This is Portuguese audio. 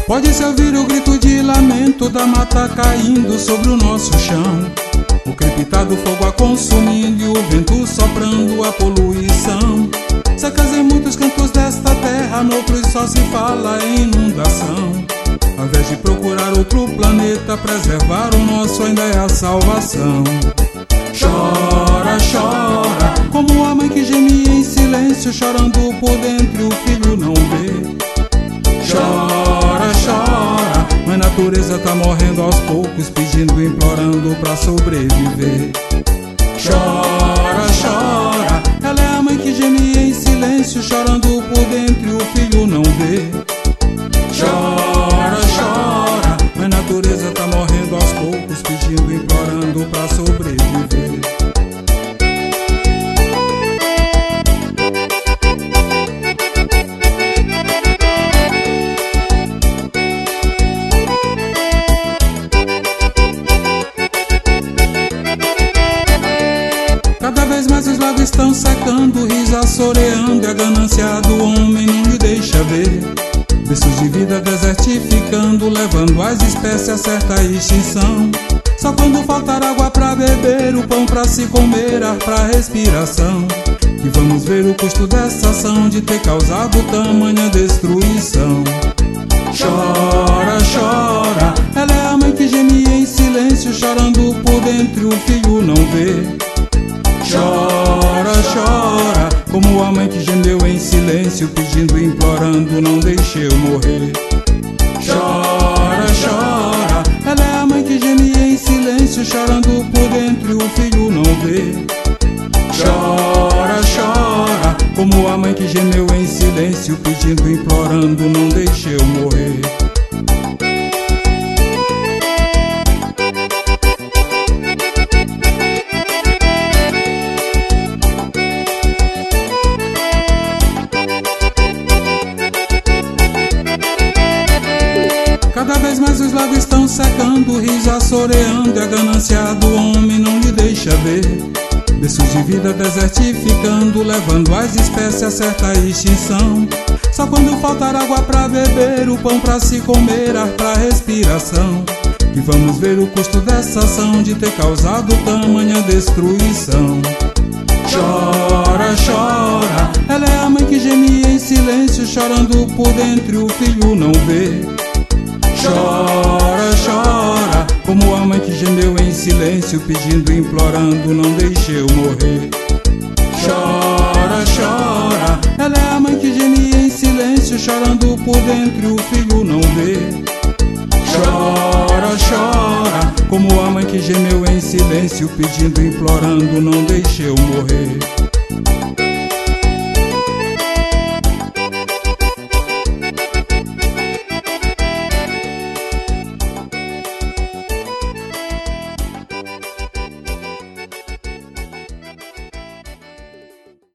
Pode-se ouvir o grito de lamento da mata caindo sobre o nosso chão, o crepitar do fogo a consumindo e o vento soprando a poluição. Secas em muitos cantos desta terra, noutros só se fala em inundação. Ao invés de procurar outro planeta, preservar o nosso ainda é a salvação. Chora, chora, como a mãe que gemia em silêncio, chorando por dentro e o filho não vê. Chora, chora, mas a natureza tá morrendo aos poucos, pedindo, implorando pra sobreviver. Chora, chora, ela é a mãe que gemia em silêncio, chorando por dentro e o filho não vê. Chora, chora, mas a natureza tá morrendo aos poucos, pedindo, implorando pra sobreviver. Cada vez mais os lagos estão secando, o riso assoreando e a ganância do homem não lhe deixa ver. Berços de vida desertificando, levando as espécies a certa extinção. Só quando faltar água pra beber, o pão pra se comer, ar pra respiração, que vamos ver o custo dessa ação de ter causado tamanha destruição. Chora, chora, ela é a mãe que gemia em silêncio, chorando por dentro e o filho não vê. Chora, chora, como a mãe que gemeu em silêncio, pedindo, implorando, não deixe eu morrer. Chora, chora, ela é a mãe que gemia em silêncio, chorando por dentro e o filho não vê. Chora, chora, como a mãe que gemeu em silêncio, pedindo, implorando, não deixe eu morrer. Cada vez mais os lagos estão secando, o riso assoreando e a ganância do homem não lhe deixa ver. Berços de vida desertificando, levando as espécies a certa extinção. Só quando faltar água pra beber, o pão pra se comer, ar pra respiração, que vamos ver o custo dessa ação de ter causado tamanha destruição. Chora, chora, ela é a mãe que gemia em silêncio, chorando por dentro e o filho não vê. Chora, chora, como a mãe que gemeu em silêncio, pedindo, implorando, não deixe eu morrer. Chora, chora, ela é a mãe que gemia em silêncio, chorando por dentro e o filho não vê. Chora, chora, como a mãe que gemeu em silêncio, pedindo, implorando, não deixe eu morrer.